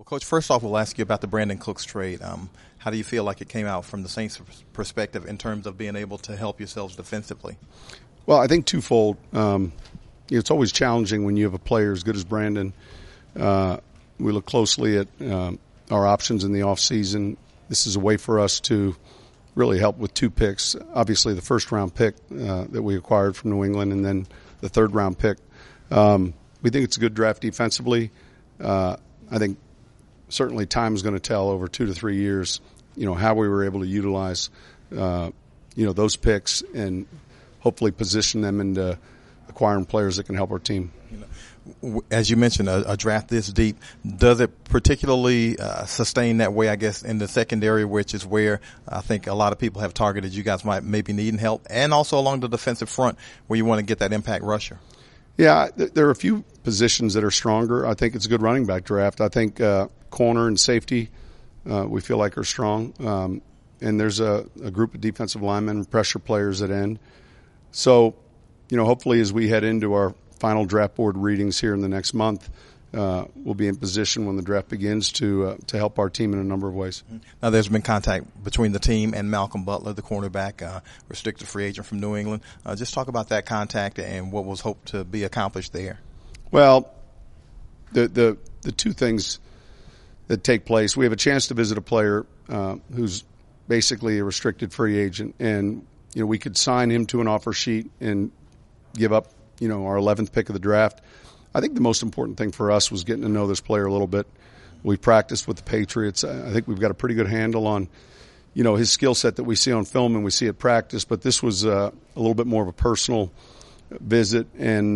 Well, Coach, first off, we'll ask you about the Brandon Cooks trade. How do you feel like it came out from the Saints' perspective in terms of being able to help yourselves defensively? Well, I think twofold. It's always challenging when you have a player as good as Brandon. We look closely at our options in the offseason. This is a way for us to really help with 2 picks. Obviously, the first-round pick that we acquired from New England and then the third-round pick. We think it's a good draft defensively. I think certainly time is going to tell over 2 to 3 years, how we were able to utilize, those picks and hopefully position them into acquiring players that can help our team. As you mentioned, a draft this deep, does it particularly sustain that way, I guess, in the secondary, which is where I think a lot of people have targeted you guys might maybe needing help, and also along the defensive front where you want to get that impact rusher? Yeah, there are a few positions that are stronger. I think it's a good running back draft. I think corner and safety we feel like are strong. And there's a group of defensive linemen and pressure players at end. So, hopefully as we head into our final draft board readings here in the next month, we'll be in position when the draft begins to help our team in a number of ways. Now, there's been contact between the team and Malcolm Butler, the cornerback, restricted free agent from New England. Just talk about that contact and what was hoped to be accomplished there. Well, the 2 things that take place, we have a chance to visit a player who's basically a restricted free agent, and we could sign him to an offer sheet and give up our 11th pick of the draft. I think the most important thing for us was getting to know this player a little bit. We practiced with the Patriots. I think we've got a pretty good handle on, his skill set that we see on film and we see at practice. But this was a little bit more of a personal visit, and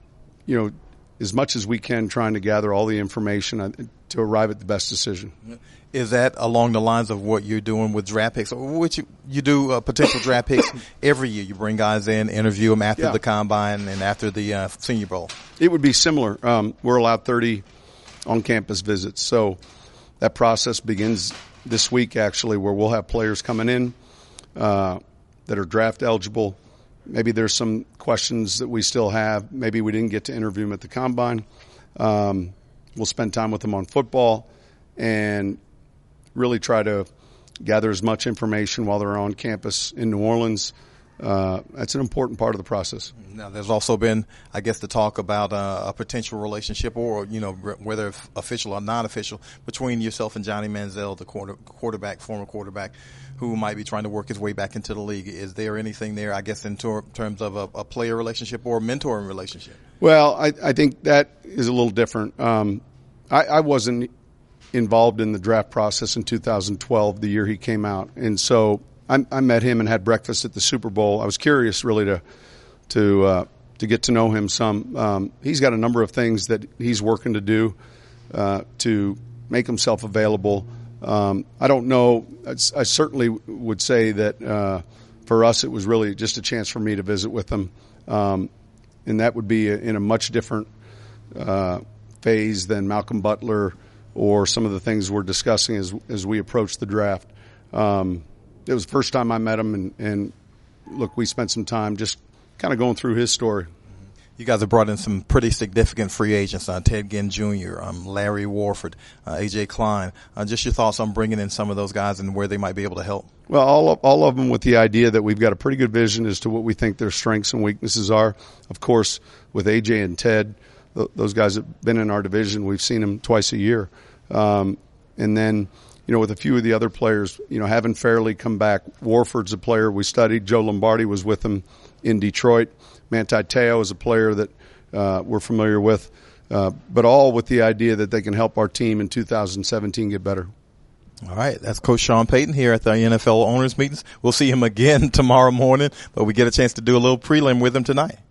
as much as we can, trying to gather all the information to arrive at the best decision. Is that along the lines of what you're doing with draft picks, which you do potential draft picks every year? You bring guys in, interview them after the combine and after the Senior Bowl. It would be similar. We're allowed 30 on-campus visits, so that process begins this week actually, where we'll have players coming in that are draft eligible. Maybe there's some questions that we still have. Maybe we didn't get to interview them at the combine. We'll spend time with them on football and really try to gather as much information while they're on campus in New Orleans. That's an important part of the process. Now, there's also been, I guess, the talk about a potential relationship, or whether official or non-official, between yourself and Johnny Manziel, the former quarterback, who might be trying to work his way back into the league. Is there anything there, I guess, in terms of a player relationship or a mentoring relationship? Well, I think that is a little different. I wasn't involved in the draft process in 2012, the year he came out, and so I met him and had breakfast at the Super Bowl. I was curious really to get to know him some. He's got a number of things that he's working to do to make himself available. I don't know. I certainly would say that for us it was really just a chance for me to visit with him, and that would be in a much different phase than Malcolm Butler or some of the things we're discussing as we approach the draft. It was the first time I met him, and look, we spent some time just kind of going through his story. You guys have brought in some pretty significant free agents, Ted Ginn Jr., Larry Warford, A.J. Klein. Just your thoughts on bringing in some of those guys and where they might be able to help. Well, all of them with the idea that we've got a pretty good vision as to what we think their strengths and weaknesses are. Of course, with A.J. and Ted, those guys have been in our division. We've seen them twice a year. And then, with a few of the other players, having Fairley come back. Warford's a player we studied. Joe Lombardi was with him in Detroit. Manti Te'o is a player that we're familiar with. But all with the idea that they can help our team in 2017 get better. All right. That's Coach Sean Payton here at the NFL Owners Meetings. We'll see him again tomorrow morning, but we get a chance to do a little prelim with him tonight.